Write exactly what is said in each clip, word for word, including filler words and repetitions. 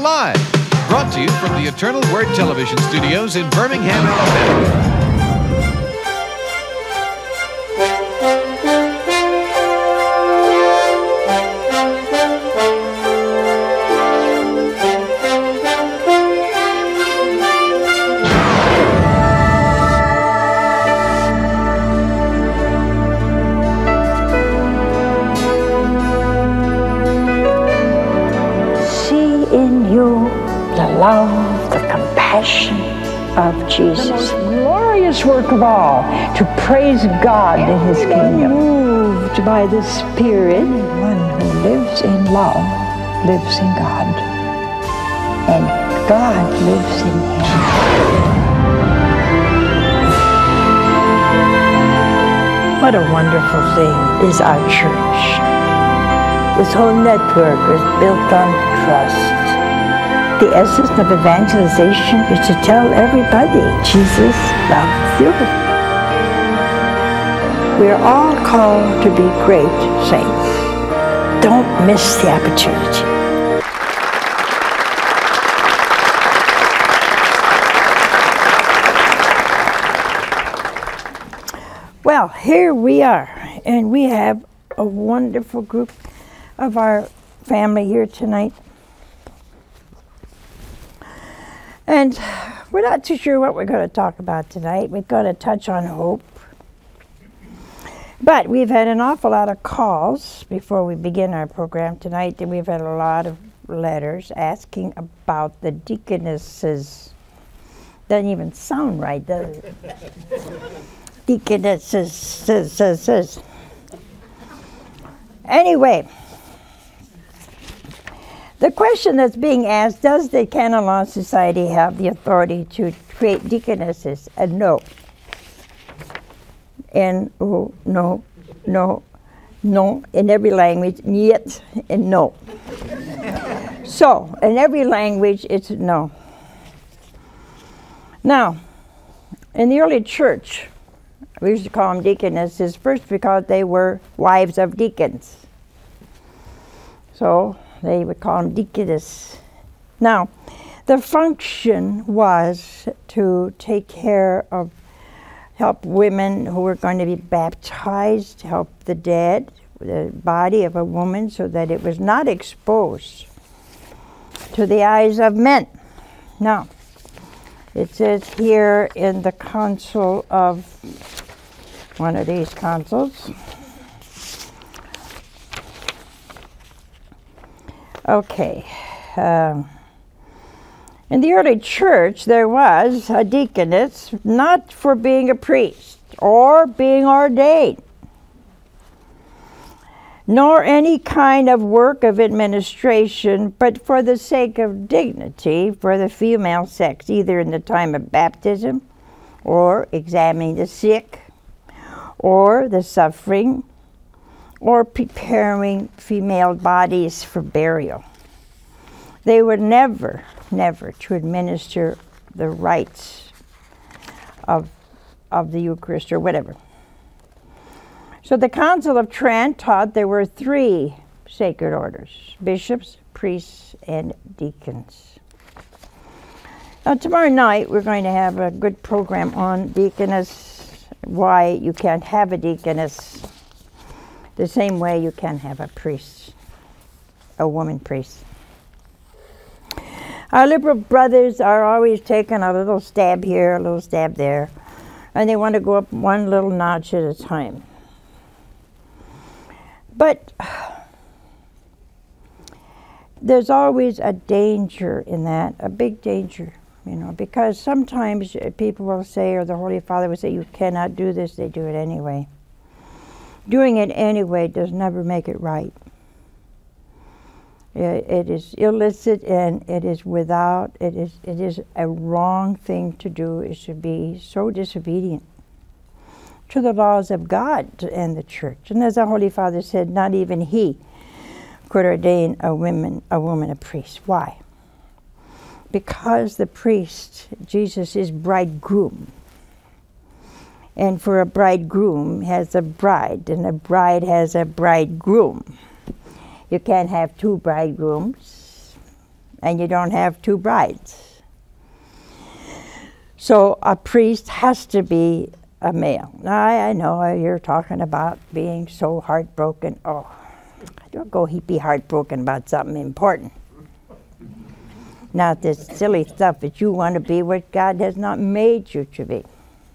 Alive, brought to you from the Eternal Word Television Studios in Birmingham, Alabama. Love, the compassion of Jesus. The most glorious work of all, to praise God in His kingdom. Moved by the Spirit, one who lives in love lives in God, and God lives in him. What a wonderful thing is our church. This whole network is built on trust. The essence of evangelization is to tell everybody Jesus loves you. We are all called to be great saints. Don't miss the opportunity. Well, here we are, and we have a wonderful group of our family here tonight. And we're not too sure what we're going to talk about tonight. We're going to touch on hope. But we've had an awful lot of calls before we begin our program tonight, and we've had a lot of letters asking about the deaconesses. Doesn't even sound right, does it? Deaconesses. Says, says, says. Anyway. The question that's being asked, does the Canon Law Society have the authority to create deaconesses? And no. And oh, no, no, no, in every language, yet, and no. So, in every language, it's no. Now, in the early church, we used to call them deaconesses, first because they were wives of deacons. So, they would call them deaconess. Now, the function was to take care of, help women who were going to be baptized, help the dead, the body of a woman, so that it was not exposed to the eyes of men. Now, it says here in the council of, one of these councils, Okay, um, in the early church there was a deaconess, not for being a priest or being ordained, nor any kind of work of administration, but for the sake of dignity for the female sex, either in the time of baptism or examining the sick or the suffering, or preparing female bodies for burial. They were never, never to administer the rites of, of the Eucharist or whatever. So the Council of Trent taught there were three sacred orders: bishops, priests, and deacons. Now tomorrow night we're going to have a good program on deaconess, why you can't have a deaconess the same way you can have a priest, a woman priest. Our liberal brothers are always taking a little stab here, a little stab there, and they want to go up one little notch at a time. But there's always a danger in that, a big danger, you know, because sometimes people will say, or the Holy Father will say, you cannot do this, they do it anyway. Doing it anyway does never make it right. It, it is illicit and it is without, it is, it is a wrong thing to do. It should be so disobedient to the laws of God and the church. And as the Holy Father said, not even he could ordain a woman, a woman a priest. Why? Because the priest, Jesus, is bridegroom. And for a bridegroom has a bride, and a bride has a bridegroom. You can't have two bridegrooms, and you don't have two brides. So a priest has to be a male. Now, I, I know you're talking about being so heartbroken. Oh, don't go be heartbroken about something important. Not this silly stuff that you want to be what God has not made you to be.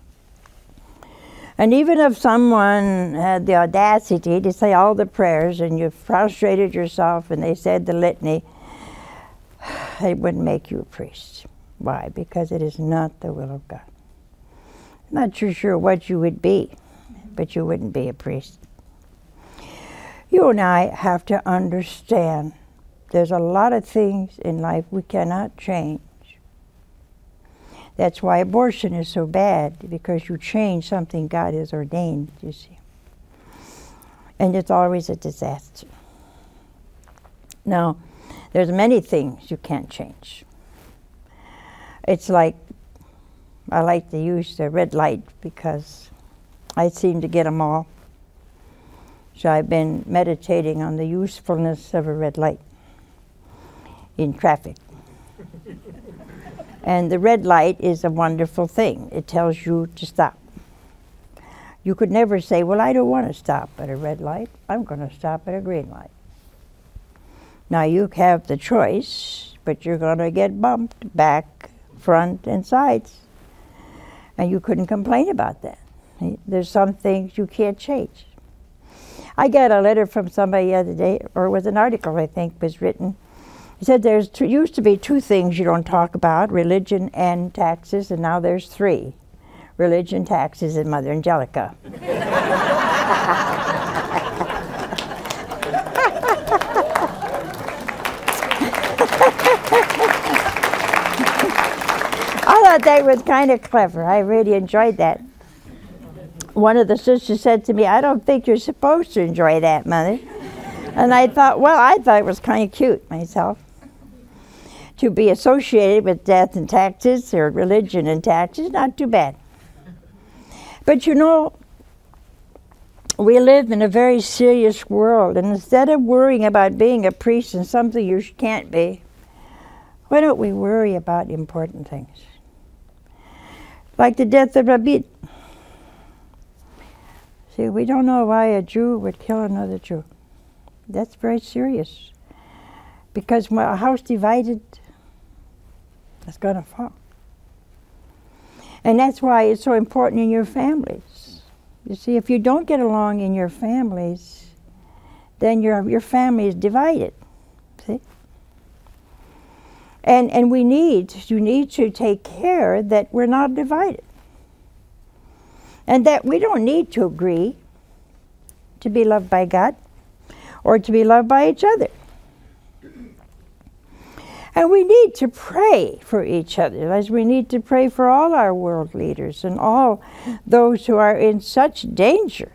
And even if someone had the audacity to say all the prayers and you prostrated yourself and they said the litany, it wouldn't make you a priest. Why? Because it is not the will of God. I'm not too sure what you would be, but you wouldn't be a priest. You and I have to understand there's a lot of things in life we cannot change. That's why abortion is so bad, because you change something God has ordained, you see. And it's always a disaster. Now, there's many things you can't change. It's like, I like to use the red light because I seem to get them all. So I've been meditating on the usefulness of a red light in traffic. And the red light is a wonderful thing. It tells you to stop. You could never say, well, I don't want to stop at a red light. I'm going to stop at a green light. Now, you have the choice, but you're going to get bumped back, front, and sides. And you couldn't complain about that. There's some things you can't change. I got a letter from somebody the other day, or it was an article, I think, was written. He said there's two, used to be two things you don't talk about, religion and taxes, and now there's three. Religion, taxes, and Mother Angelica. I thought that was kind of clever. I really enjoyed that. One of the sisters said to me, I don't think you're supposed to enjoy that, Mother. And I thought, well, I thought it was kind of cute myself. To be associated with death and taxes, or religion and taxes, not too bad. But you know, we live in a very serious world, and instead of worrying about being a priest and something you can't be, why don't we worry about important things? Like the death of Rabin. See, we don't know why a Jew would kill another Jew. That's very serious. Because when a house divided, it's going to fall. And that's why it's so important in your families. You see, if you don't get along in your families, then your your family is divided. See? And and we need you need to take care that we're not divided. And that we don't need to agree to be loved by God or to be loved by each other. And we need to pray for each other, as we need to pray for all our world leaders and all those who are in such danger.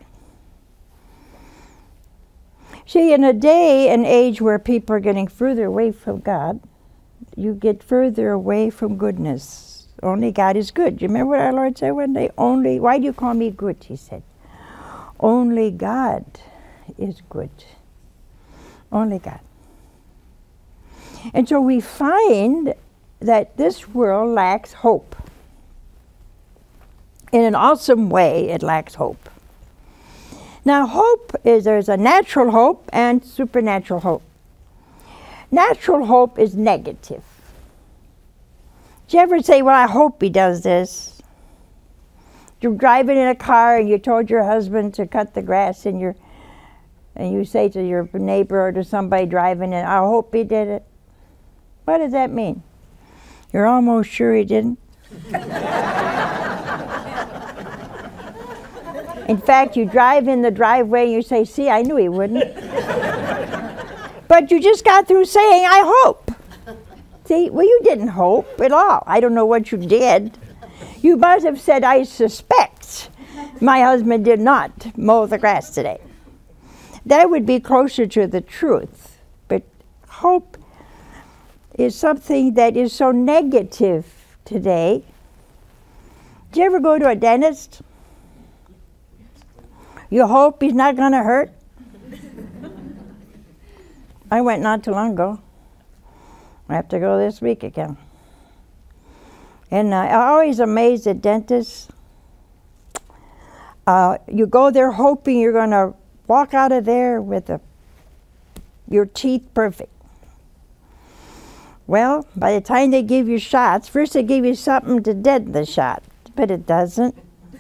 See, in a day and age where people are getting further away from God, you get further away from goodness. Only God is good. Do you remember what our Lord said one day? Only, why do you call me good? He said. Only God is good. Only God. And so we find that this world lacks hope. In an awesome way, it lacks hope. Now, hope is, there's a natural hope and supernatural hope. Natural hope is negative. Do you ever say, well, I hope he does this? You're driving in a car and you told your husband to cut the grass and, you're, and you say to your neighbor or to somebody driving in, I hope he did it. What does that mean? You're almost sure he didn't? In fact, you drive in the driveway and you say, see, I knew he wouldn't. But you just got through saying, I hope. See, well, you didn't hope at all. I don't know what you did. You must have said, I suspect my husband did not mow the grass today. That would be closer to the truth. But hope is something that is so negative today. Do you ever go to a dentist? You hope he's not going to hurt? I went not too long ago. I have to go this week again. And uh, I'm always amazed at dentists. Uh, you go there hoping you're going to walk out of there with a, your teeth perfect. Well, by the time they give you shots, first they give you something to deaden the shot, but it doesn't.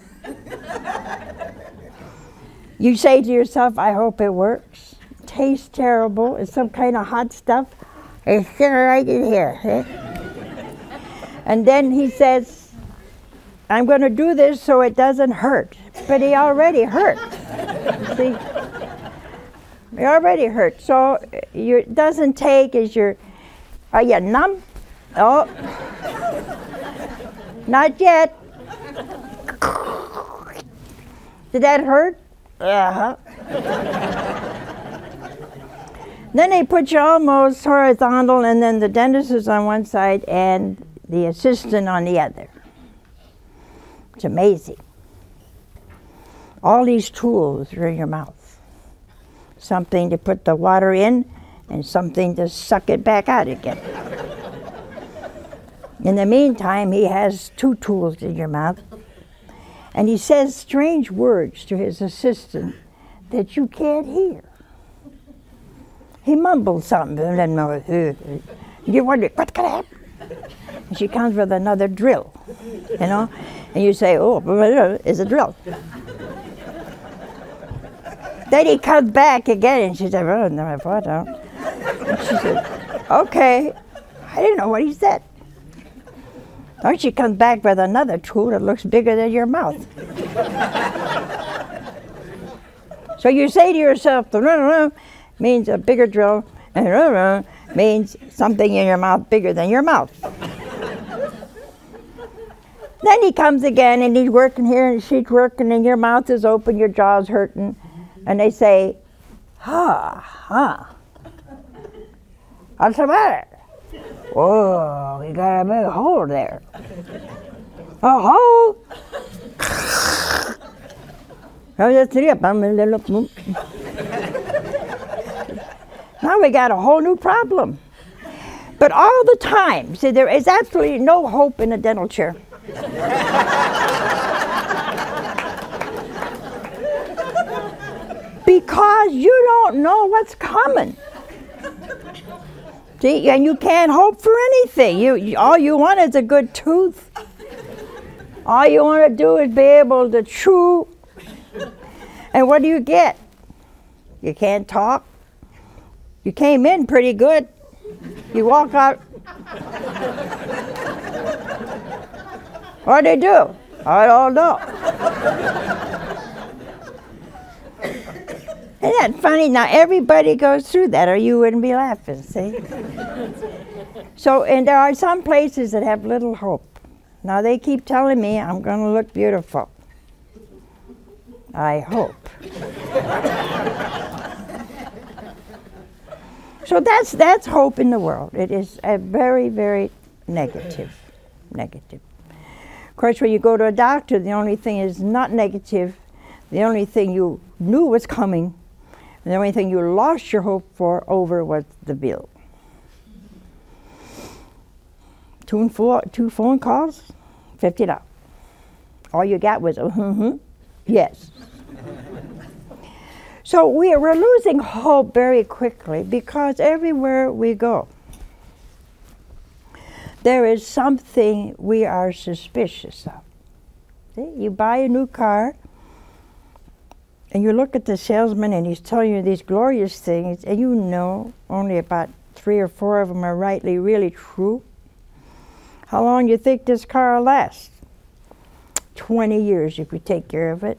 You say to yourself, I hope it works. It tastes terrible. It's some kind of hot stuff. It's sitting right in here. Eh? And then he says, I'm going to do this so it doesn't hurt. But he already hurt. See? He already hurt. So you, it doesn't take as you're, are you numb? Oh. Not yet. Did that hurt? Uh-huh. Then they put you almost horizontal, and then the dentist is on one side and the assistant on the other. It's amazing. All these tools are in your mouth. Something to put the water in and something to suck it back out again. In the meantime, he has two tools in your mouth. And he says strange words to his assistant that you can't hear. He mumbles something, and then you wonder, what's going to happen? And she comes with another drill, you know? And you say, oh, it's a drill. Then he comes back again, and she said, oh, no, I thought so. And she said, okay, I didn't know what he said. Or she comes back with another tool that looks bigger than your mouth. So you say to yourself, the means a bigger drill, and means something in your mouth bigger than your mouth. Then he comes again, and he's working here, and she's working, and your mouth is open, your jaw's hurting, and they say, ha, ha. What's the matter? Whoa, we got a big hole there. A hole? Now we got a whole new problem. But all the time, see, there is absolutely no hope in a dental chair. Because you don't know what's coming. See, and you can't hope for anything. You, you, all you want is a good tooth. All you want to do is be able to chew. And what do you get? You can't talk. You came in pretty good. You walk out. What do they do? I don't know. Isn't that funny? Now everybody goes through that, or you wouldn't be laughing, see? So, and there are some places that have little hope. Now they keep telling me I'm going to look beautiful. I hope. So that's that's hope in the world. It is a very, very negative, negative. Of course, when you go to a doctor, the only thing is not negative. The only thing you knew was coming, and the only thing you lost your hope for over was the bill. Two, four, two phone calls, fifty dollars. All you got was, mm-hmm, yes. So we are, we're losing hope very quickly because everywhere we go, there is something we are suspicious of. See? You buy a new car, and you look at the salesman, and he's telling you these glorious things, and you know only about three or four of them are rightly, really true. How long do you think this car will last? twenty years if you take care of it.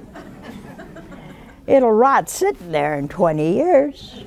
It'll rot sitting there in twenty years.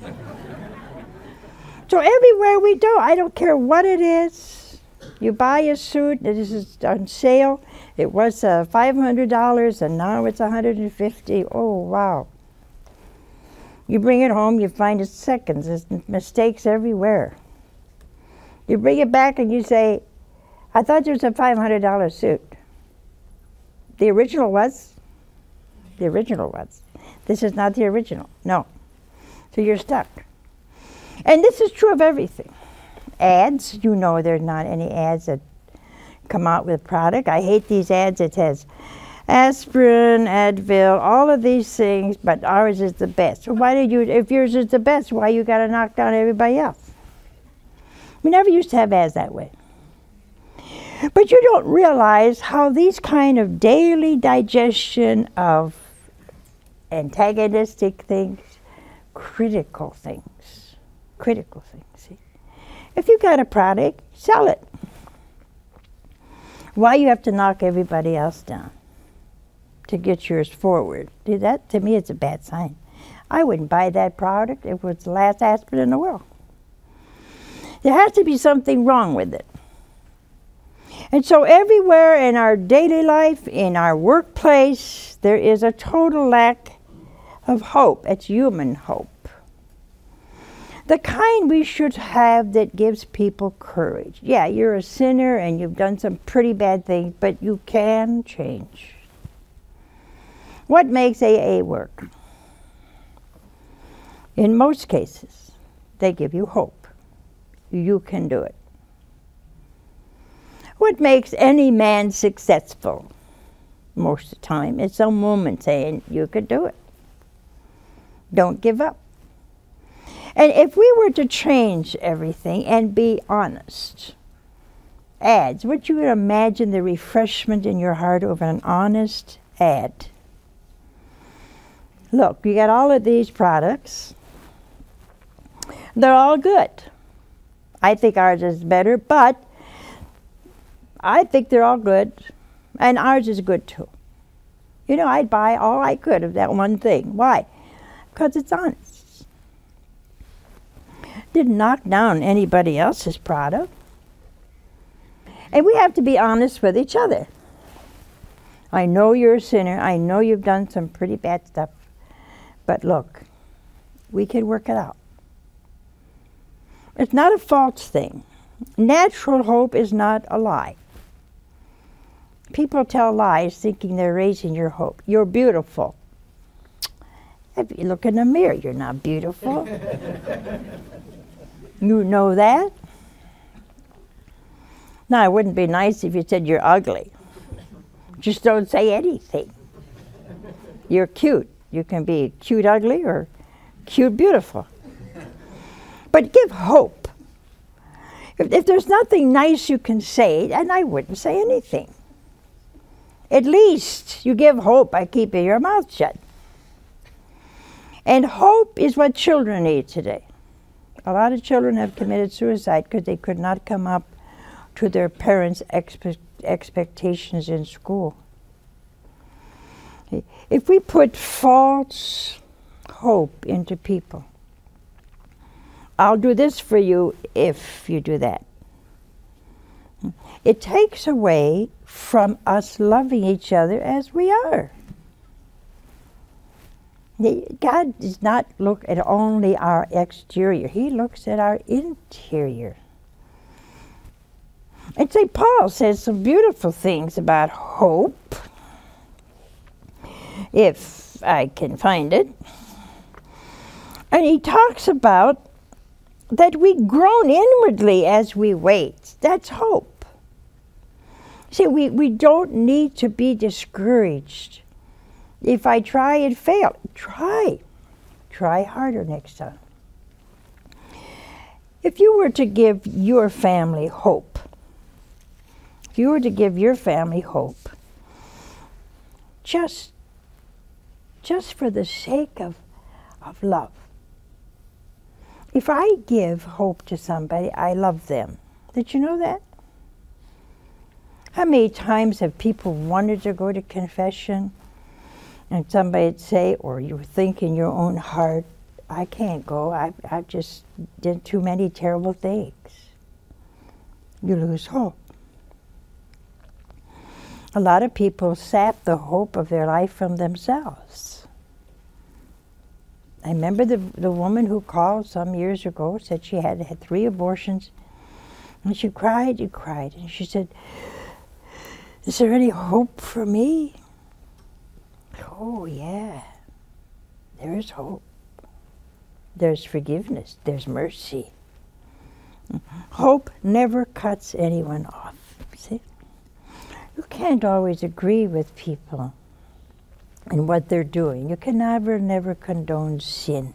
So everywhere we go, I don't care what it is. You buy a suit, this is on sale. It was uh, five hundred dollars and now it's one hundred fifty dollars. Oh, wow. You bring it home, you find it seconds. There's mistakes everywhere. You bring it back and you say, I thought there was a five hundred dollar suit. The original was. The original was. This is not the original. No. So you're stuck. And this is true of everything. ads. You know there's not any ads that come out with product. I hate these ads that says aspirin, Advil, all of these things, but ours is the best. So why did you, if yours is the best, why you got to knock down everybody else? We never used to have ads that way. But you don't realize how these kind of daily digestion of antagonistic things, critical things, critical things. See? If you got a product, sell it. Why you have to knock everybody else down to get yours forward? See, that to me it's a bad sign. I wouldn't buy that product if it was the last aspirin in the world. There has to be something wrong with it. And so everywhere in our daily life, in our workplace, there is a total lack of hope. It's human hope. The kind we should have that gives people courage. Yeah, you're a sinner and you've done some pretty bad things, but you can change. What makes A A work? In most cases, they give you hope. You can do it. What makes any man successful? Most of the time, it's some woman saying, you could do it. Don't give up. And if we were to change everything and be honest, ads, would you imagine the refreshment in your heart over an honest ad? Look, you got all of these products. They're all good. I think ours is better, but I think they're all good, and ours is good too. You know, I'd buy all I could of that one thing. Why? Because it's honest. Didn't knock down anybody else's product. And we have to be honest with each other. I know you're a sinner. I know you've done some pretty bad stuff. But look, we can work it out. It's not a false thing. Natural hope is not a lie. People tell lies thinking they're raising your hope. You're beautiful. If you look in the mirror, you're not beautiful. You know that? Now, it wouldn't be nice if you said you're ugly. Just don't say anything. You're cute. You can be cute ugly or cute beautiful. But give hope. If, if there's nothing nice you can say, and I wouldn't say anything. At least you give hope by keeping your mouth shut. And hope is what children need today. A lot of children have committed suicide because they could not come up to their parents' expe- expectations in school. If we put false hope into people, I'll do this for you if you do that. It takes away from us loving each other as we are. God does not look at only our exterior. He looks at our interior. And Saint Paul says some beautiful things about hope, if I can find it. And he talks about that we groan inwardly as we wait. That's hope. See, we, we don't need to be discouraged. If I try and fail, try. Try harder next time. If you were to give your family hope, if you were to give your family hope, just, just for the sake of, of love. If I give hope to somebody, I love them. Did you know that? How many times have people wanted to go to confession and somebody'd say, or you think in your own heart, I can't go, I've, I've just did too many terrible things. You lose hope. A lot of people sap the hope of their life from themselves. I remember the, the woman who called some years ago, said she had had three abortions, and she cried and cried, and she said, is there any hope for me? Oh, yeah, there is hope. There's forgiveness, there's mercy. Hope never cuts anyone off. See? You can't always agree with people and what they're doing. You can never, never condone sin.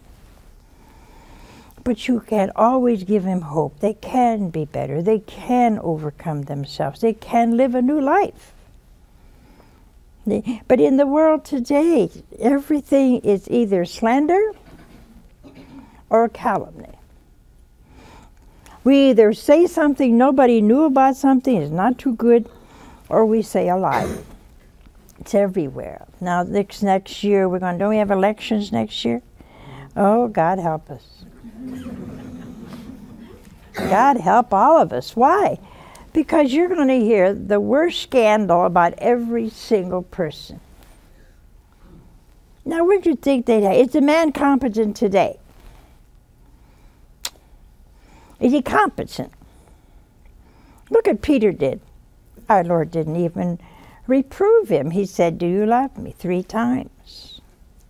But you can always give them hope. They can be better. They can overcome themselves. They can live a new life. They, but in the world today, everything is either slander or calumny. We either say something nobody knew about something is not too good, or we say a lie. It's everywhere. Now, next next year, we're going. Don't we have elections next year? Oh, God help us. God help all of us. Why? Because you're going to hear the worst scandal about every single person. Now, where do you think they'd have? Is a man competent today? Is he competent? Look at Peter did. Our Lord didn't even reprove him. He said, "Do you love me?" Three times.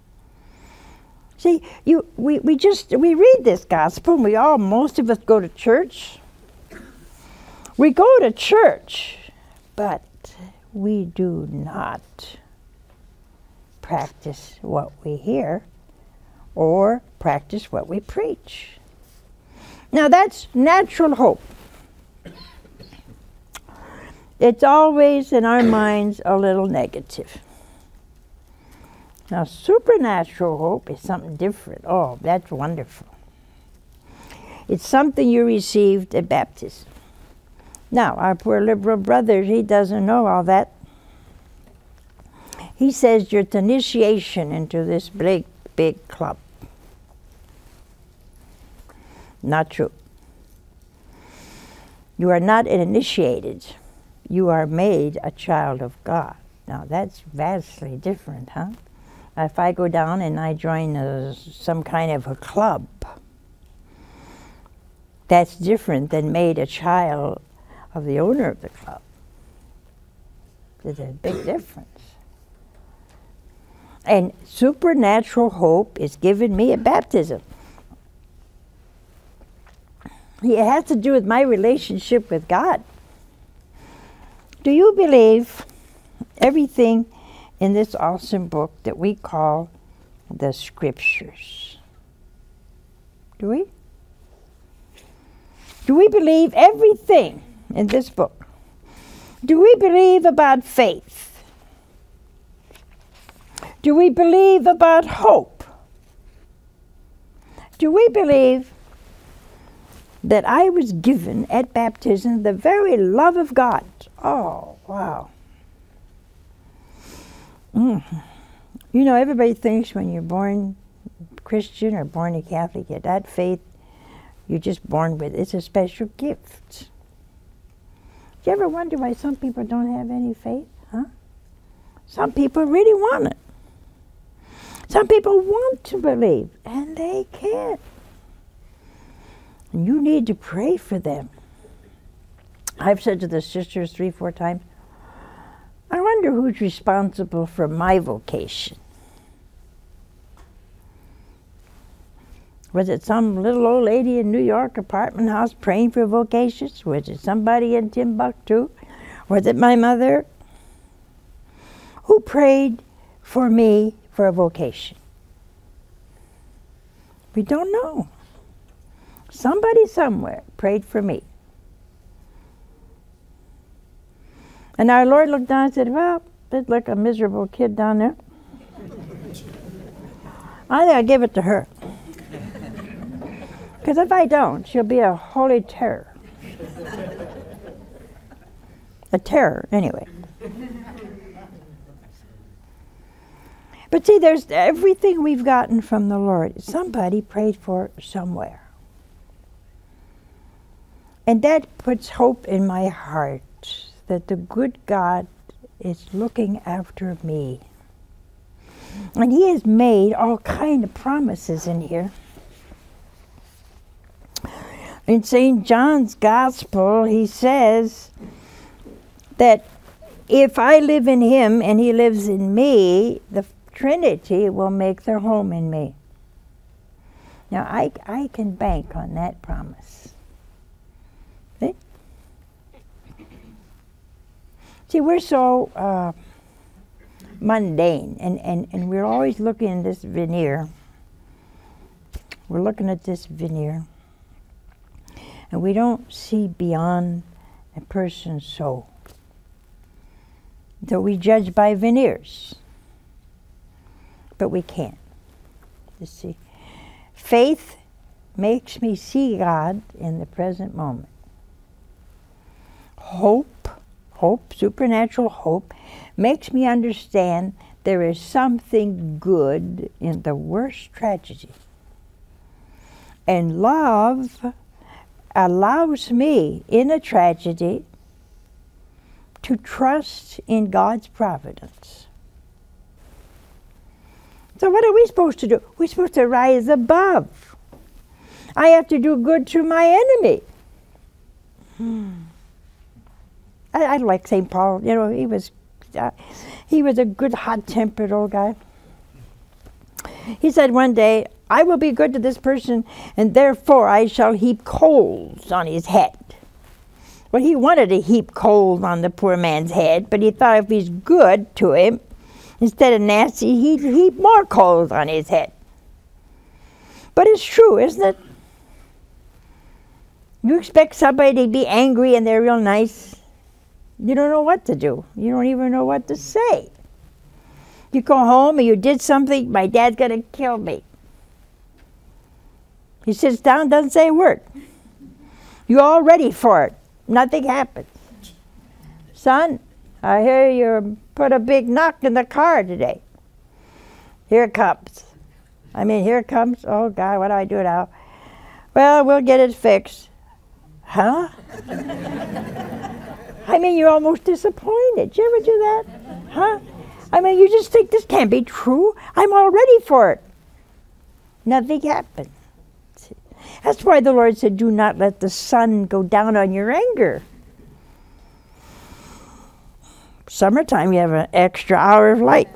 See, you we, we just we read this gospel and we all most of us go to church. We go to church, but we do not practice what we hear or practice what we preach. Now that's natural hope. It's always in our minds a little negative. Now supernatural hope is something different. Oh, that's wonderful. It's something you received at baptism. Now, our poor liberal brother, he doesn't know all that. He says you're the initiation into this big, big club. Not true. You are not initiated. You are made a child of God. Now, that's vastly different, huh? If I go down and I join a, some kind of a club, that's different than made a child of the owner of the club. There's a big difference. And supernatural hope is given me at baptism. It has to do with my relationship with God. Do you believe everything in this awesome book that we call the Scriptures? Do we? Do we believe everything in this book? Do we believe about faith? Do we believe about hope? Do we believe that I was given at baptism the very love of God? Oh, wow. Mm. You know, everybody thinks when you're born Christian or born a Catholic, that faith, you're just born with it. It's a special gift. Do you ever wonder why some people don't have any faith? Huh? Some people really want it. Some people want to believe, and they can't. And you need to pray for them. I've said to the sisters three, four times, I wonder who's responsible for my vocation. Was it some little old lady in New York apartment house praying for vocations? Was it somebody in Timbuktu? Was it my mother? Who prayed for me for a vocation? We don't know. Somebody somewhere prayed for me. And our Lord looked down and said, well, there's like a miserable kid down there. I think I'll give it to her. Because if I don't, she'll be a holy terror. A terror, anyway. But see, there's everything we've gotten from the Lord. Somebody prayed for somewhere. And that puts hope in my heart that the good God is looking after me. And He has made all kind of promises in here. In Saint John's Gospel, he says that if I live in Him and He lives in me, the Trinity will make their home in me. Now, I, I can bank on that promise. See? See, we're so uh, mundane, and, and, and we're always looking at this veneer. We're looking at this veneer, and we don't see beyond a person's soul. So we judge by veneers, but we can't. You see, faith makes me see God in the present moment. Hope, hope, supernatural hope, makes me understand there is something good in the worst tragedy. And love allows me, in a tragedy, to trust in God's providence. So what are we supposed to do? We're supposed to rise above. I have to do good to my enemy. Hmm. I, I like Saint Paul. You know, he was, uh, he was a good, hot-tempered old guy. He said one day, I will be good to this person, and therefore I shall heap coals on his head. Well, he wanted to heap coals on the poor man's head, but he thought if he's good to him, instead of nasty, he'd heap more coals on his head. But it's true, isn't it? You expect somebody to be angry and they're real nice. You don't know what to do. You don't even know what to say. You go home and you did something, my dad's going to kill me. He sits down, doesn't say a word. You're all ready for it. Nothing happens. Son, I hear you put a big knock in the car today. Here it comes. I mean, here it comes. Oh, God, what do I do now? Well, we'll get it fixed. Huh? I mean, you're almost disappointed. Did you ever do that? Huh? I mean, you just think this can't be true. I'm all ready for it. Nothing happened. That's why the Lord said, do not let the sun go down on your anger. Summertime, you have an extra hour of light.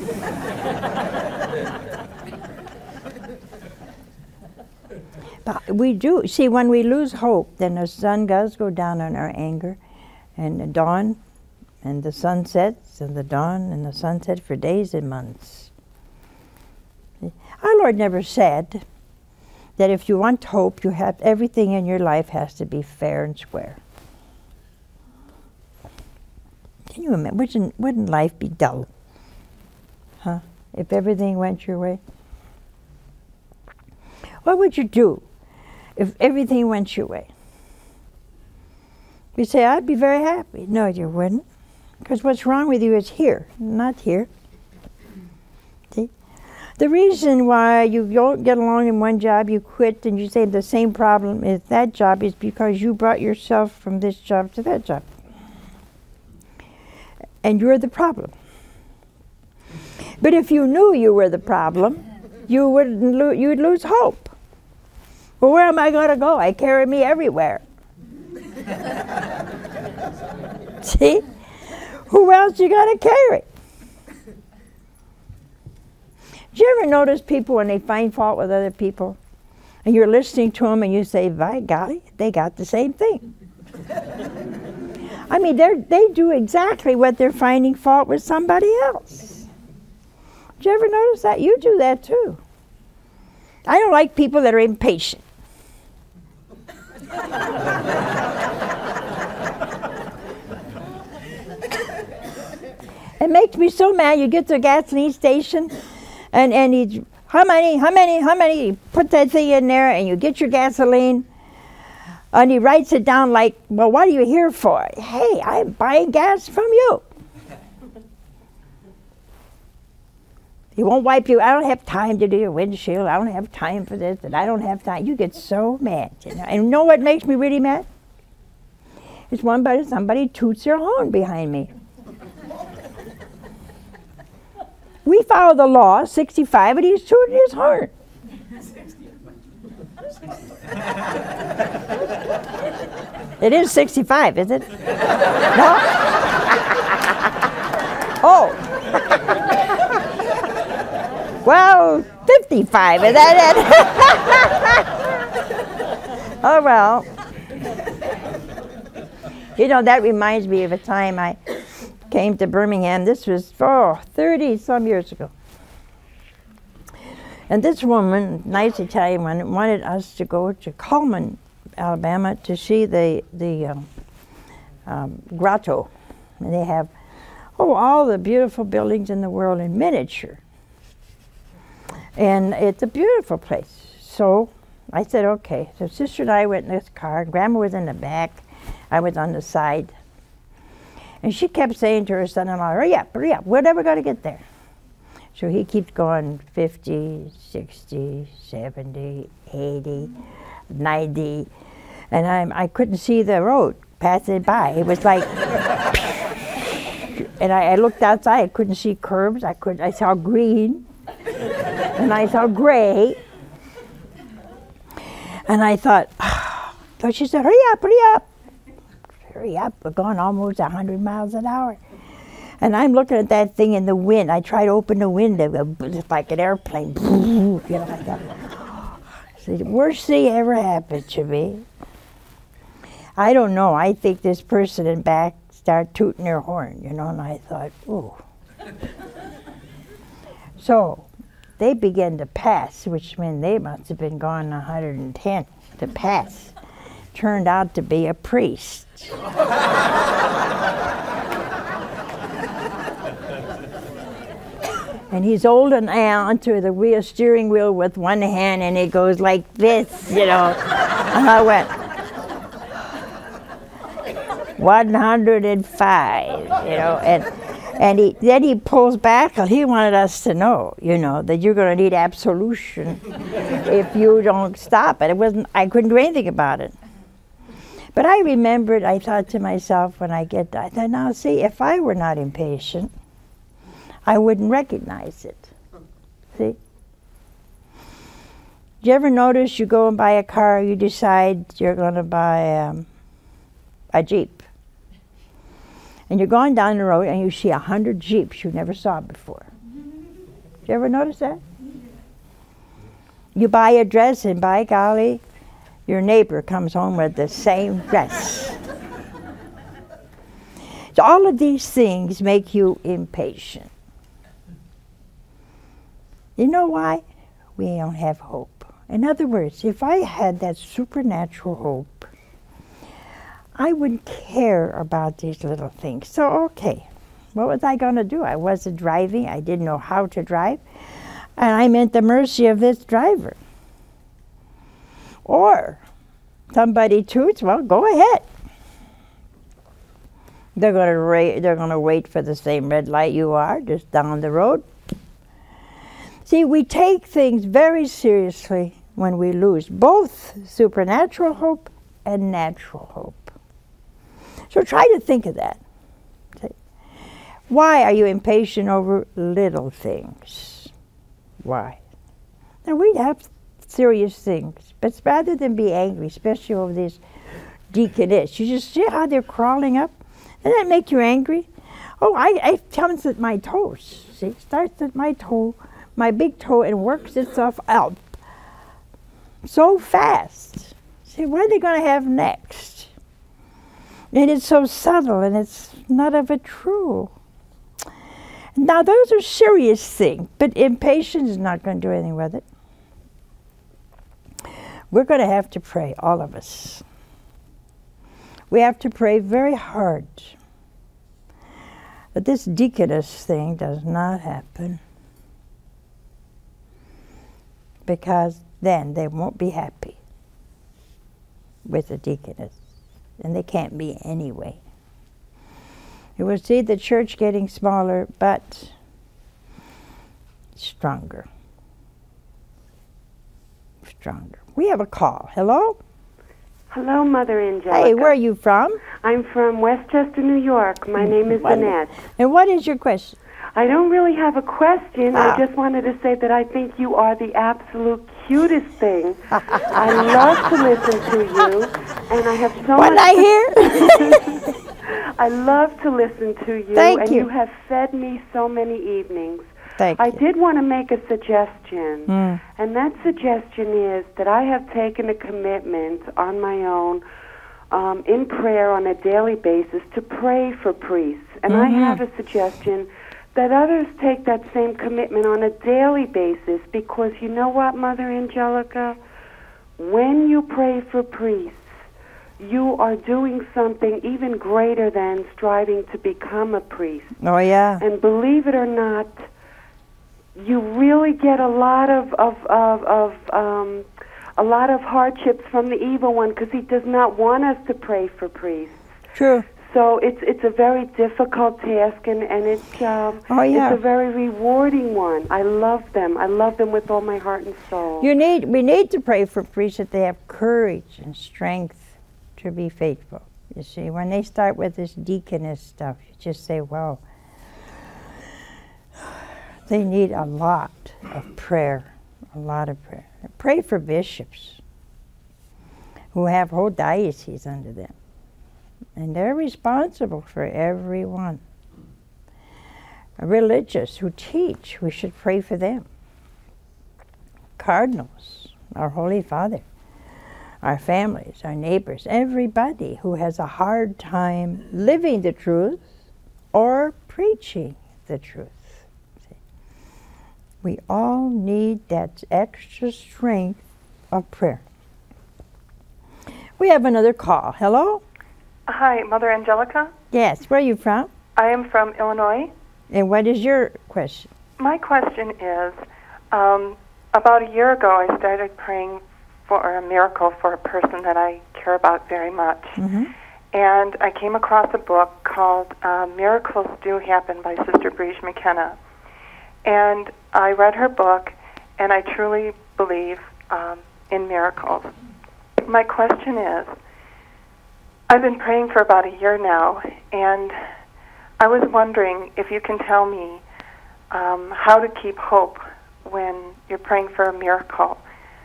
But we do. See, when we lose hope, then the sun does go down on our anger. And the dawn, and the sun sets, and the dawn, and the sunset for days and months. Our Lord never said that if you want hope, you have everything in your life has to be fair and square. Can you imagine? Wouldn't, wouldn't life be dull? Huh? If everything went your way? What would you do if everything went your way? You say, I'd be very happy. No, you wouldn't. Because what's wrong with you is here, not here. See? The reason why you don't get along in one job, you quit, and you say the same problem is that job is because you brought yourself from this job to that job. And you're the problem. But if you knew you were the problem, you wouldn't lo- you'd lose hope. Well, where am I going to go? I carry me everywhere. See? Who else you got to carry? Do you ever notice people when they find fault with other people, and you're listening to them and you say, by golly, they got the same thing. I mean, they they do exactly what they're finding fault with somebody else. Do you ever notice that? You do that too. I don't like people that are impatient. It makes me so mad. You get to a gasoline station, and and you, how many, how many, how many? You put that thing in there, and you get your gasoline, and he writes it down like, well, what are you here for? Hey, I'm buying gas from you. He won't wipe you. I don't have time to do your windshield. I don't have time for this, and I don't have time. You get so mad. You know? And you know what makes me really mad? It's one by somebody toots their horn behind me. We follow the law, sixty-five, and he's tooting his horn. It is sixty-five, is it? No? Oh. Well, fifty-five, is that it? Oh, well. You know, that reminds me of a time I came to Birmingham. This was, oh, thirty some years ago. And this woman, nice Italian one, wanted us to go to Cullman, Alabama, to see the the um, um, grotto. And they have, oh, all the beautiful buildings in the world in miniature. And it's a beautiful place. So I said, okay. So Sister and I went in this car. Grandma was in the back. I was on the side. And she kept saying to her son-in-law, hurry up, hurry up. We're never going to get there. So he keeps going fifty, sixty, seventy, eighty, ninety. And I'm, I couldn't see the road passing by. It was like, and I, I looked outside. I couldn't see curbs. I, could, I saw green. And I saw gray. And I thought, oh. So she said, hurry up, hurry up. Hurry up, we're going almost one hundred miles an hour. And I'm looking at that thing in the wind. I tried to open the window, it's like an airplane. You know, like that. It's the worst thing ever happened to me. I don't know, I think this person in back started tooting their horn, you know, and I thought, ooh. So, they began to pass, which meant they must have been gone one hundred ten to pass. Turned out to be a priest. And he's holding onto the wheel, steering wheel with one hand, and it goes like this, you know. And I went, one hundred five, you know, and and he then he pulls back, and he wanted us to know, you know, that you're going to need absolution if you don't stop it. It wasn't, I couldn't do anything about it. But I remembered, I thought to myself when I get, I thought, now see, if I were not impatient, I wouldn't recognize it. See? Do you ever notice you go and buy a car, you decide you're going to buy um, a Jeep. And you're going down the road and you see a hundred Jeeps you never saw before. Do you ever notice that? You buy a dress and by golly, your neighbor comes home with the same dress. So all of these things make you impatient. You know why? We don't have hope. In other words, if I had that supernatural hope, I wouldn't care about these little things. So, okay, what was I going to do? I wasn't driving. I didn't know how to drive. And I'm at the mercy of this driver. Or somebody toots, well, go ahead. They're going to ra- they're going to wait for the same red light you are, just down the road. See, we take things very seriously when we lose both supernatural hope and natural hope. So try to think of that. Why are you impatient over little things? Why? Now we have serious things, but rather than be angry, especially over this deaconess, you just see how they're crawling up? Doesn't that make you angry? Oh, I, I it comes at my toes. See, it starts at my toe, my big toe, and works itself out so fast. See, what are they going to have next? And it's so subtle, and it's not of a true. Now, those are serious things, but impatience is not going to do anything with it. We're going to have to pray, all of us. We have to pray very hard that this deaconess thing does not happen, because then they won't be happy with the deaconess, and they can't be anyway. You will see the church getting smaller, but stronger. Stronger. We have a call. Hello? Hello, Mother Angelica. Hey, where are you from? I'm from Westchester, New York. My name is What- Annette. And what is your question? I don't really have a question. Ah. I just wanted to say that I think you are the absolute cutest thing. I love to listen to you, and I have so What did much I hear? I love to listen to you, Thank and you. you have fed me so many evenings. Thank I you. did want to make a suggestion, Mm. and that suggestion is that I have taken a commitment on my own um, in prayer on a daily basis to pray for priests. And Mm-hmm. I have a suggestion that others take that same commitment on a daily basis, because you know what, Mother Angelica? When you pray for priests, you are doing something even greater than striving to become a priest. Oh, yeah. And believe it or not, you really get a lot of of of, of um, a lot of hardships from the evil one, because he does not want us to pray for priests. True. So it's it's a very difficult task, and and it's um, Oh, yeah. it's a very rewarding one. I love them. I love them with all my heart and soul. You need, we need to pray for priests that they have courage and strength to be faithful. You see, when they start with this deaconess stuff, you just say, wow, they need a lot of prayer, a lot of prayer. Pray for bishops who have whole dioceses under them, and they're responsible for everyone. Religious who teach, we should pray for them. Cardinals, our Holy Father, our families, our neighbors, everybody who has a hard time living the truth or preaching the truth. See? We all need that extra strength of prayer. We have another call. Hello? Hi, Mother Angelica. Yes, where are you from? I am from Illinois. And what is your question? My question is, um, about a year ago I started praying for a miracle for a person that I care about very much. Mm-hmm. And I came across a book called uh, Miracles Do Happen by Sister Briege McKenna. And I read her book, and I truly believe um, in miracles. My question is, I've been praying for about a year now, and I was wondering if you can tell me um, how to keep hope when you're praying for a miracle.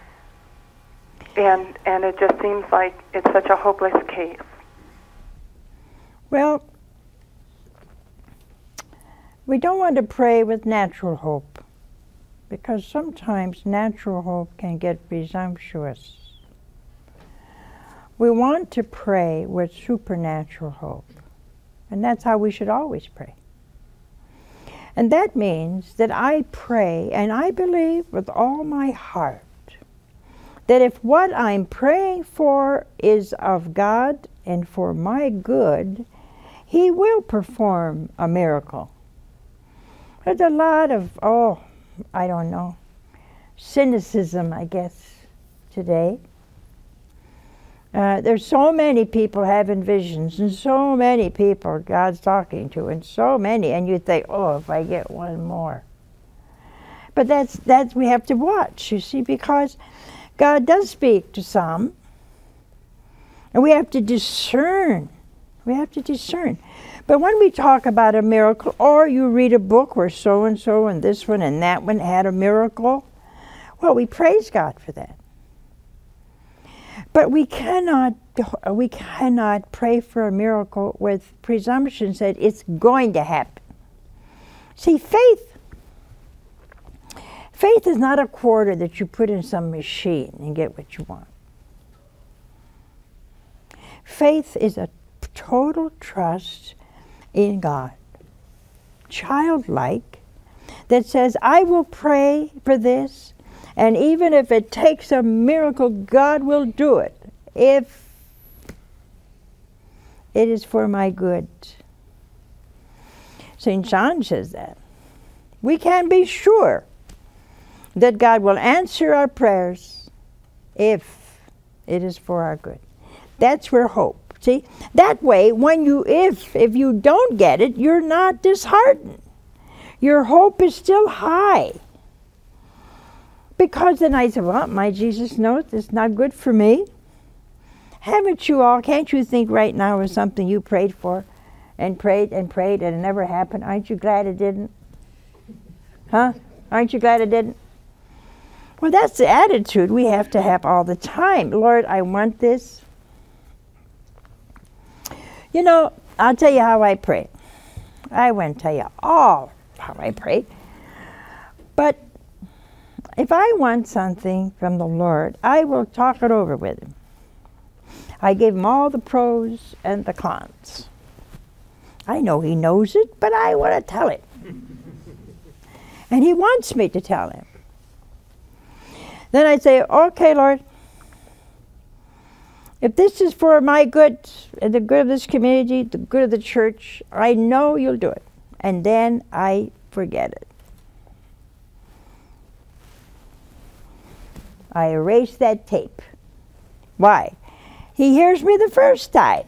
And and it just seems like it's such a hopeless case. Well, we don't want to pray with natural hope, because sometimes natural hope can get presumptuous. We want to pray with supernatural hope, and that's how we should always pray. And that means that I pray, and I believe with all my heart, that if what I'm praying for is of God and for my good, He will perform a miracle. There's a lot of, oh, I don't know, cynicism, I guess, today. Uh, there's so many people having visions, and so many people God's talking to, and so many, and you think, oh, if I get one more. But that's, that's we have to watch, you see, because God does speak to some, and we have to discern. We have to discern. But when we talk about a miracle, or you read a book where so-and-so and this one and that one had a miracle, well, we praise God for that. But we cannot, we cannot pray for a miracle with presumptions that it's going to happen. See, faith, faith is not a quarter that you put in some machine and get what you want. Faith is a total trust in God, childlike, that says, I will pray for this, and even if it takes a miracle, God will do it, if it is for my good. Saint John says that. We can be sure that God will answer our prayers if it is for our good. That's where hope. See, that way, when you, if, if you don't get it, you're not disheartened. Your hope is still high. Because then I said, well, my Jesus knows it's not good for me. Haven't you all, can't you think right now of something you prayed for and prayed and prayed and it never happened? Aren't you glad it didn't? Huh? Aren't you glad it didn't? Well, that's the attitude we have to have all the time. Lord, I want this. You know, I'll tell you how I pray. I won't tell you all how I pray. But if I want something from the Lord, I will talk it over with Him. I gave him all the pros and the cons. I know he knows it, but I want to tell it. And he wants me to tell him. Then I say, okay, Lord, if this is for my good and the good of this community, the good of the church, I know you'll do it. And then I forget it. I erase that tape. Why? He hears me the first time.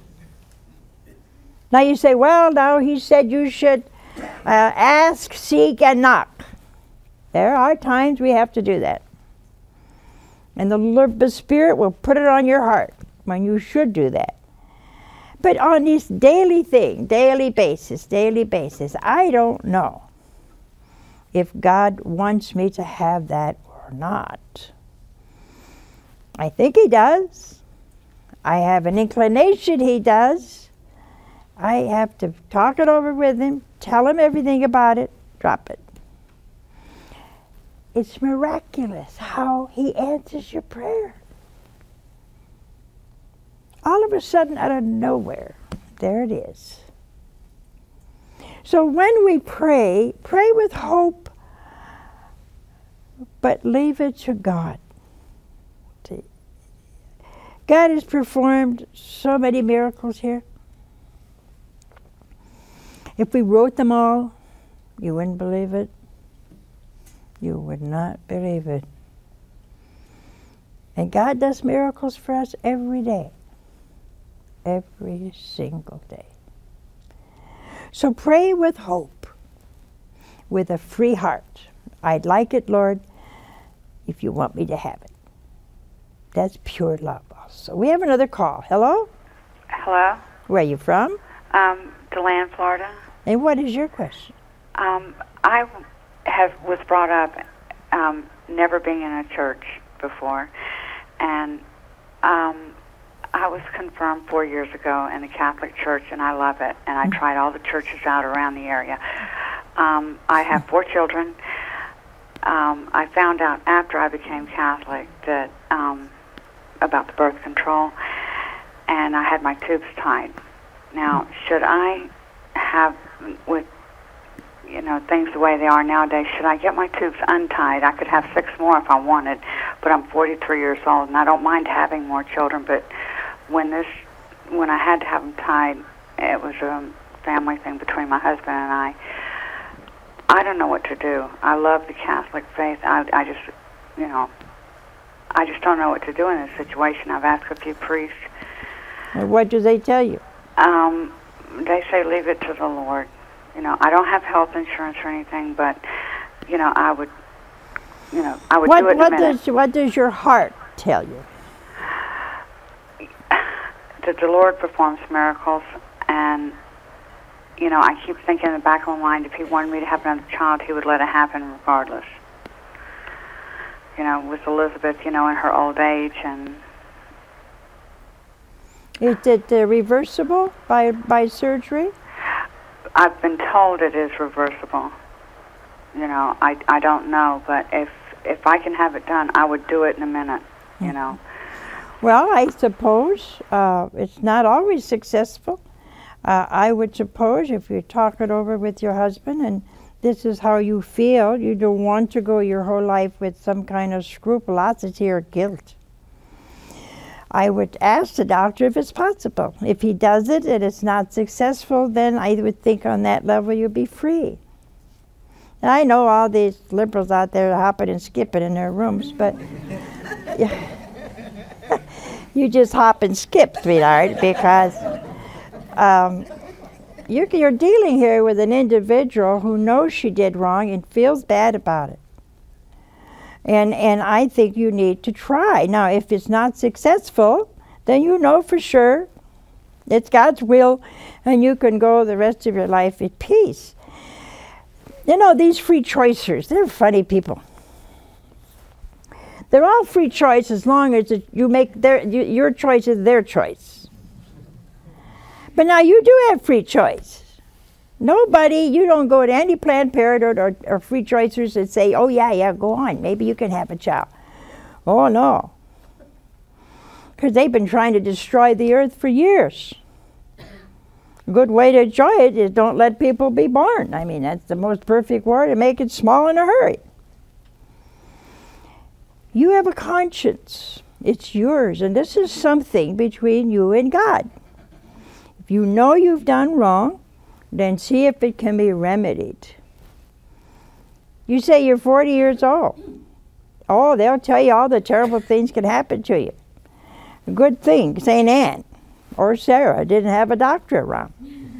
Now you say, well, now he said you should uh, ask, seek, and knock. There are times we have to do that. And the Lord, the Spirit will put it on your heart when you should do that. But on this daily thing, daily basis, daily basis, I don't know if God wants me to have that or not. I think He does. I have an inclination He does. I have to talk it over with Him, tell Him everything about it, drop it. It's miraculous how He answers your prayer. All of a sudden, out of nowhere, there it is. So when we pray, pray with hope, but leave it to God. See, God has performed so many miracles here. If we wrote them all, you wouldn't believe it. You would not believe it. And God does miracles for us every day. Every single day. So pray with hope, with a free heart. I'd like it, Lord, if you want me to have it. That's pure love also. We have another call. Hello? Hello? Where are you from? Um, DeLand, Florida. And what is your question? Um, I have was brought up um, never being in a church before, and um, I was confirmed four years ago in the Catholic Church, and I love it. And I mm-hmm. tried all the churches out around the area. Um, I have four children. Um, I found out after I became Catholic that um, about the birth control, and I had my tubes tied. Now, should I have, with you know things the way they are nowadays, should I get my tubes untied? I could have six more if I wanted, but I'm forty-three years old, and I don't mind having more children. But when this, when I had to have them tied, it was a family thing between my husband and I. I don't know what to do. I love the Catholic faith. I, I just, you know, I just don't know what to do in this situation. I've asked a few priests. And what do they tell you? Um, they say leave it to the Lord. You know, I don't have health insurance or anything, but, you know, I would, you know, I would what, do it in what a minute. Does, what does your heart tell you? That the Lord performs miracles, and, you know, I keep thinking in the back of my mind, if He wanted me to have another child, He would let it happen regardless. You know, with Elizabeth, you know, in her old age, and... Is it uh, reversible by by surgery? I've been told it is reversible. You know, I, I don't know, but if if I can have it done, I would do it in a minute, you mm-hmm. know. Well, I suppose uh, it's not always successful. Uh, I would suppose if you talk it over with your husband and this is how you feel, you don't want to go your whole life with some kind of scrupulosity or guilt. I would ask the doctor if it's possible. If he does it and it's not successful, then I would think on that level you'll be free. And I know all these liberals out there hopping and skipping in their rooms, but yeah, you just hop and skip, sweetheart, because um, you're, you're dealing here with an individual who knows she did wrong and feels bad about it. And and I think you need to try. Now, if it's not successful, then you know for sure it's God's will, and you can go the rest of your life at peace. You know, these free choicers, they're funny people. They're all free choice as long as it, you make their you, your choice is their choice. But now you do have free choice. Nobody, you don't go to any Planned Parenthood or, or, or free choicers and say, oh yeah, yeah, go on, maybe you can have a child. Oh no. Because they've been trying to destroy the earth for years. A good way to enjoy it is don't let people be born. I mean, that's the most perfect war, to make it small in a hurry. You have a conscience. It's yours, and this is something between you and God. If you know you've done wrong, then see if it can be remedied. You say you're forty years old. Oh, they'll tell you all the terrible things can happen to you. A good thing Saint Anne or Sarah didn't have a doctor around.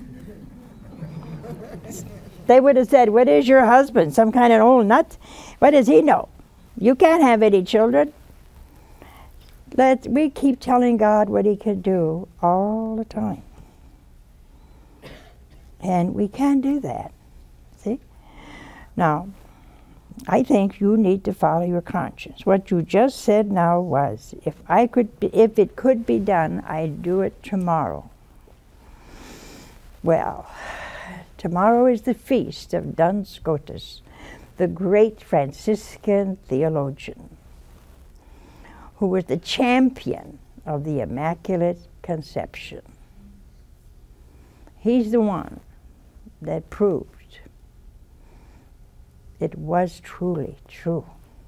They would have said, what is your husband? Some kind of old nut? What does he know? You can't have any children. Let we keep telling God what he can do all the time. And we can do that. See? Now, I think you need to follow your conscience. What you just said now was, if I could, be, if it could be done, I'd do it tomorrow. Well, tomorrow is the feast of Duns Scotus, the great Franciscan theologian, who was the champion of the Immaculate Conception. He's the one that proved it was truly true.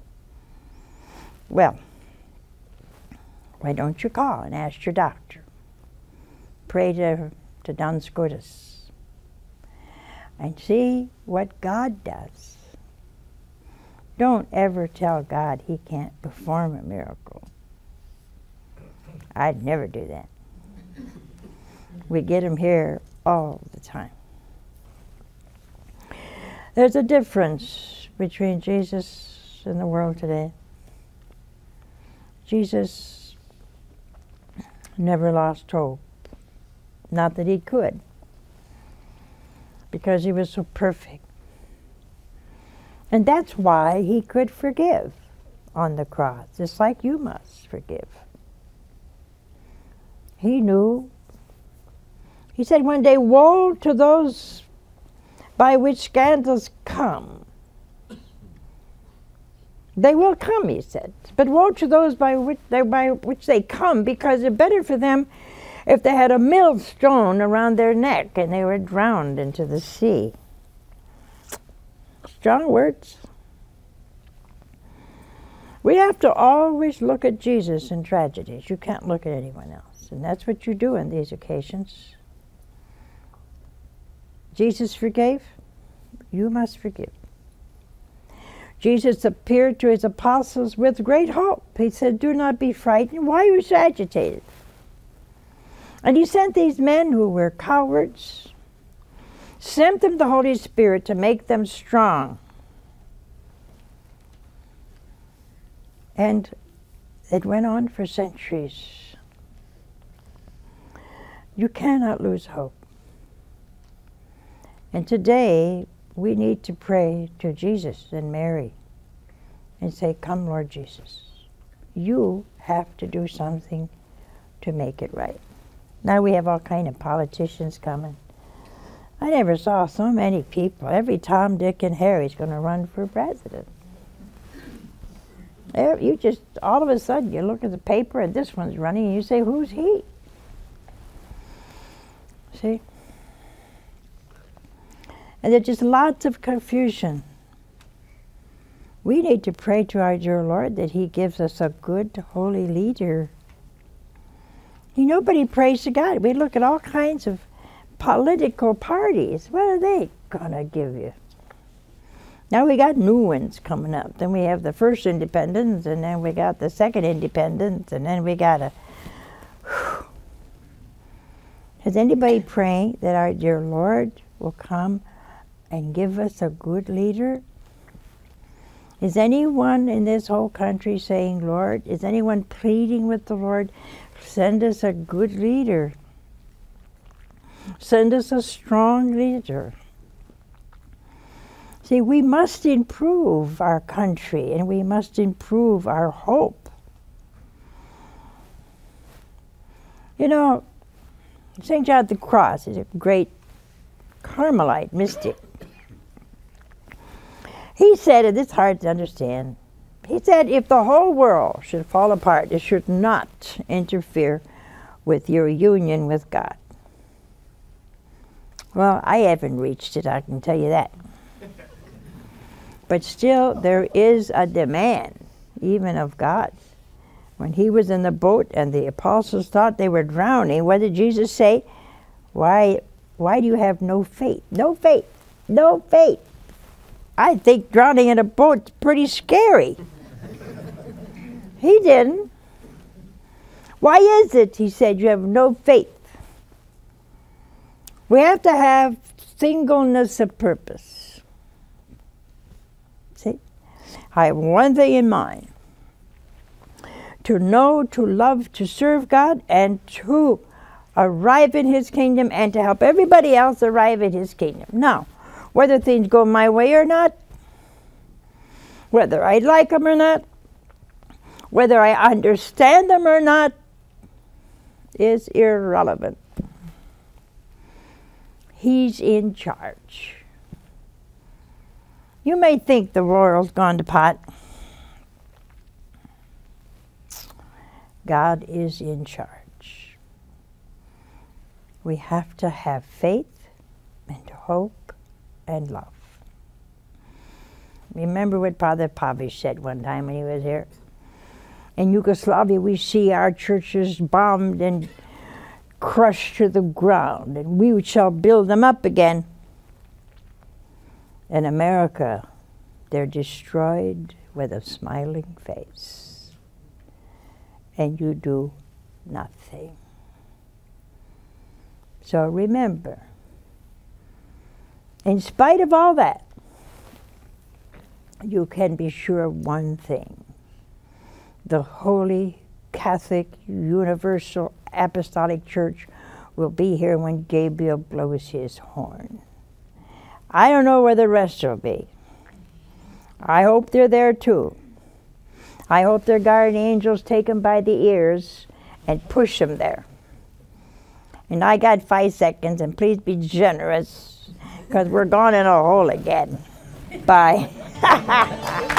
Well, why don't you call and ask your doctor? Pray to, to Duns Scotus and see what God does. Don't ever tell God he can't perform a miracle. I'd never do that. We get him here all the time. There's a difference between Jesus and the world today. Jesus never lost hope. Not that he could, because he was so perfect. And that's why he could forgive on the cross, just like you must forgive. He knew. He said one day, woe to those by which scandals come. They will come, he said, but woe to those by which they, by which they come, because it's better for them if they had a millstone around their neck and they were drowned into the sea. Strong words. We have to always look at Jesus in tragedies. You can't look at anyone else. And that's what you do on these occasions. Jesus forgave. You must forgive. Jesus appeared to his apostles with great hope. He said, do not be frightened. Why are you so agitated? And he sent these men who were cowards, sent them the Holy Spirit to make them strong. And it went on for centuries. You cannot lose hope. And today, we need to pray to Jesus and Mary and say, come, Lord Jesus. You have to do something to make it right. Now we have all kind of politicians coming. I never saw so many people. Every Tom, Dick, and Harry's going to run for president. You just, all of a sudden, you look at the paper and this one's running and you say, who's he? See? And there's just lots of confusion. We need to pray to our dear Lord that he gives us a good, holy leader. You, nobody prays to God. We look at all kinds of political parties. What are they going to give you? Now we got new ones coming up. Then we have the first independence, and then we got the second independence, and then we got a... Whew. Is anybody praying that our dear Lord will come and give us a good leader? Is anyone in this whole country saying, Lord, is anyone pleading with the Lord, send us a good leader? Send us a strong leader. See, we must improve our country, and we must improve our hope. You know, Saint John of the Cross is a great Carmelite mystic. He said, and it's hard to understand, He said, if the whole world should fall apart, it should not interfere with your union with God. Well, I haven't reached it, I can tell you that. But still, there is a demand, even of God. When he was in the boat and the apostles thought they were drowning, what did Jesus say? Why, why do you have no faith? No faith. No faith. I think drowning in a boat's pretty scary. He didn't. Why is it, he said, you have no faith? We have to have singleness of purpose. See? I have one thing in mind. To know, to love, to serve God, and to arrive in his kingdom, and to help everybody else arrive in his kingdom. Now, whether things go my way or not, whether I like them or not, whether I understand them or not, is irrelevant. He's in charge. You may think the world's gone to pot. God is in charge. We have to have faith and hope and love. Remember what Father Pavish said one time when he was here? In Yugoslavia, we see our churches bombed and crushed to the ground, and we shall build them up again. In America, they're destroyed with a smiling face, and you do nothing. So remember, in spite of all that, you can be sure of one thing. The Holy Catholic Universal Apostolic Church will be here when Gabriel blows his horn. I don't know where the rest will be. I hope they're there too. I hope their guardian angels take them by the ears and push them there. And I got five seconds, and please be generous, because we're gone in a hole again. Bye.